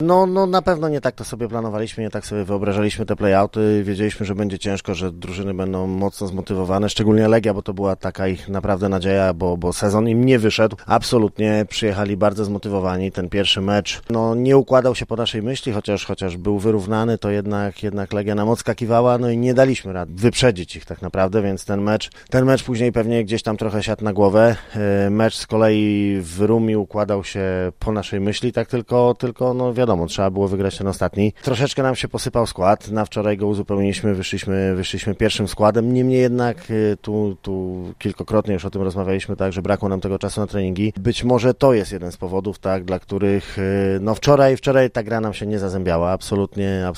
No na pewno nie tak to sobie planowaliśmy, nie tak sobie wyobrażaliśmy te play-outy. Wiedzieliśmy, że będzie ciężko, że drużyny będą mocno zmotywowane, szczególnie Legia, bo to była taka ich naprawdę nadzieja, bo sezon im nie wyszedł. Absolutnie przyjechali bardzo zmotywowani. Ten pierwszy mecz nie układał się po naszej myśli, chociaż był wyrównany, to jednak Legia nam odskakiwała, no i nie daliśmy rad wyprzedzić ich tak naprawdę, więc ten mecz później pewnie gdzieś tam trochę siadł na głowę. Mecz z kolei w Rumi układał się po naszej myśli, tak tylko no wiadomo, trzeba było wygrać ten ostatni. Troszeczkę nam się posypał skład, na wczoraj go uzupełniliśmy, wyszliśmy pierwszym składem, niemniej jednak tu kilkakrotnie już o tym rozmawialiśmy, tak, że brakło nam tego czasu na treningi. Być może to jest jeden z powodów, tak, dla których wczoraj ta gra nam się nie zazębiała, absolutnie,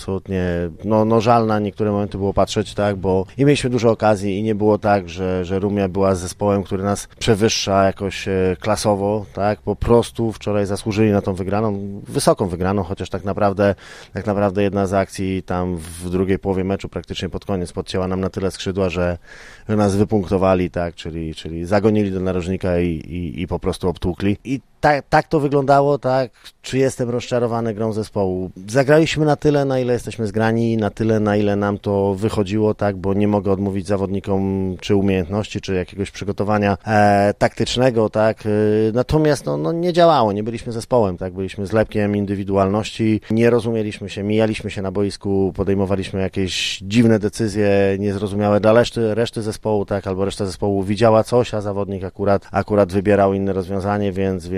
żal na niektóre momenty było patrzeć, tak, bo i mieliśmy dużo okazji i nie było tak, że Rumia była zespołem, który nas przewyższa jakoś klasowo, tak, po prostu wczoraj zasłużyli na tą wygraną, wysoką wygraną, chociaż tak naprawdę jedna z akcji tam w drugiej połowie meczu praktycznie pod koniec podcięła nam na tyle skrzydła, że nas wypunktowali, tak, czyli zagonili do narożnika i po prostu obtłukli. I tak to wyglądało, tak, czy jestem rozczarowany grą zespołu. Zagraliśmy na tyle, na ile jesteśmy zgrani, na tyle, na ile nam to wychodziło, tak, bo nie mogę odmówić zawodnikom czy umiejętności, czy jakiegoś przygotowania taktycznego, tak, natomiast nie działało, nie byliśmy zespołem, tak, byliśmy zlepkiem indywidualności, nie rozumieliśmy się, mijaliśmy się na boisku, podejmowaliśmy jakieś dziwne decyzje, niezrozumiałe dla reszty zespołu, tak, albo reszta zespołu widziała coś, a zawodnik akurat wybierał inne rozwiązanie, więc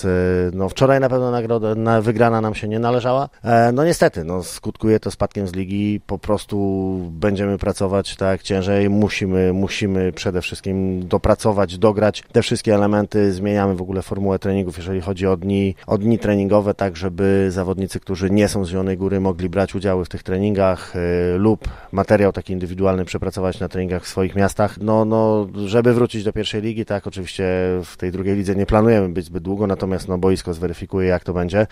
wczoraj na pewno wygrana nam się nie należała. Niestety, skutkuje to spadkiem z ligi, po prostu będziemy pracować tak ciężej, musimy przede wszystkim dopracować, dograć te wszystkie elementy, zmieniamy w ogóle formułę treningów, jeżeli chodzi o dni treningowe, tak żeby zawodnicy, którzy nie są z Zielonej Góry, mogli brać udziały w tych treningach lub materiał taki indywidualny przepracować na treningach w swoich miastach. Żeby wrócić do pierwszej ligi, tak, oczywiście w tej drugiej lidze nie planujemy być zbyt długo, natomiast boisko zweryfikuje, jak to będzie,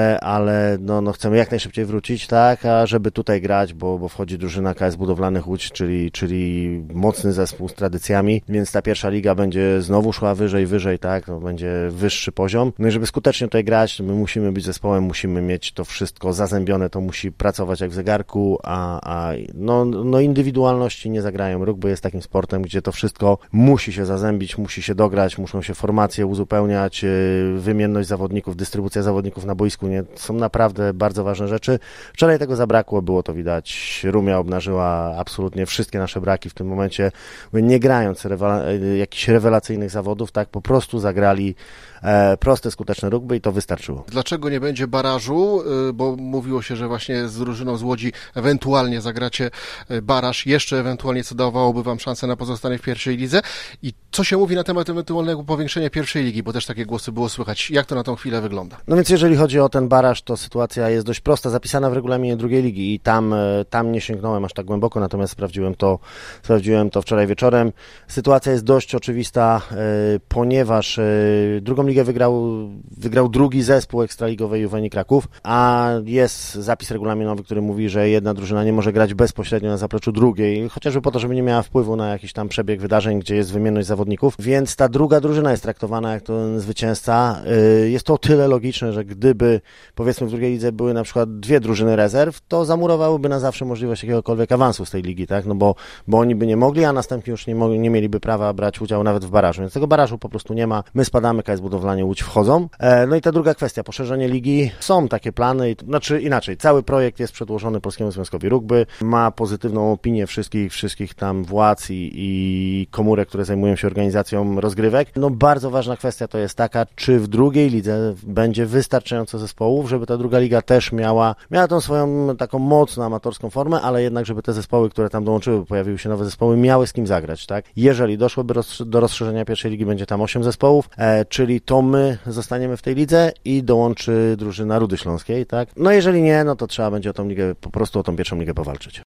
ale chcemy jak najszybciej wrócić, tak, a żeby tutaj grać, bo wchodzi drużyna KS Budowlanych Łódź, czyli mocny zespół z tradycjami, więc ta pierwsza liga będzie znowu szła wyżej, tak, będzie wyższy poziom. No i żeby skutecznie tutaj grać, my musimy być zespołem, musimy mieć to wszystko zazębione, to musi pracować jak w zegarku, a indywidualności nie zagrają. Rugby jest takim sportem, gdzie to wszystko musi się zazębić, musi się dograć, muszą się formacje uzupełniać, wymienność zawodników, dystrybucja zawodników na boisku, nie? Są naprawdę bardzo ważne rzeczy. Wczoraj tego zabrakło, było to widać. Rumia obnażyła absolutnie wszystkie nasze braki w tym momencie, nie grając jakichś rewelacyjnych zawodów, tak, po prostu zagrali proste, skuteczne rugby i to wystarczyło. Dlaczego nie będzie barażu? Bo mówiło się, że właśnie z drużyną z Łodzi ewentualnie zagracie baraż, jeszcze ewentualnie co dawałoby wam szansę na pozostanie w pierwszej lidze. I co się mówi na temat ewentualnego powiększenia pierwszej ligi, bo też takie głosy było słychać. Jak to na tą chwilę wygląda? No więc jeżeli chodzi o ten baraż, to sytuacja jest dość prosta, zapisana w regulaminie drugiej ligi i tam nie sięgnąłem aż tak głęboko, natomiast sprawdziłem to wczoraj wieczorem. Sytuacja jest dość oczywista, ponieważ drugą ligę wygrał drugi zespół ekstraligowej Juwenii Kraków, a jest zapis regulaminowy, który mówi, że jedna drużyna nie może grać bezpośrednio na zapleczu drugiej, chociażby po to, żeby nie miała wpływu na jakiś tam przebieg wydarzeń, gdzie jest wymienność zawodników, więc ta druga drużyna jest traktowana jak ten zwycięzca. Jest to o tyle logiczne, że gdyby powiedzmy w drugiej lidze były na przykład dwie drużyny rezerw, to zamurowałyby na zawsze możliwość jakiegokolwiek awansu z tej ligi, tak? Bo oni by nie mogli, a następnie już nie mieliby prawa brać udziału nawet w barażu, więc tego barażu po prostu nie ma. My spadamy, KS Budowlanie Łódź wchodzą. No i ta druga kwestia, poszerzenie ligi. Są takie plany, znaczy inaczej, cały projekt jest przedłożony Polskiemu Związkowi Rugby, ma pozytywną opinię wszystkich tam władz i komórek, które zajmują się organizacją rozgrywek. No bardzo ważna kwestia to jest taka, czy w drugiej lidze będzie wystarczająco zespołów, żeby ta druga liga też miała tą swoją taką mocno amatorską formę, ale jednak, żeby te zespoły, które tam dołączyły, pojawiły się nowe zespoły, miały z kim zagrać, tak? Jeżeli doszłoby do rozszerzenia pierwszej ligi, będzie tam 8 zespołów, czyli to my zostaniemy w tej lidze i dołączy drużyna Rudy Śląskiej, tak? No jeżeli nie, no to trzeba będzie o tą ligę, po prostu o tą pierwszą ligę powalczyć.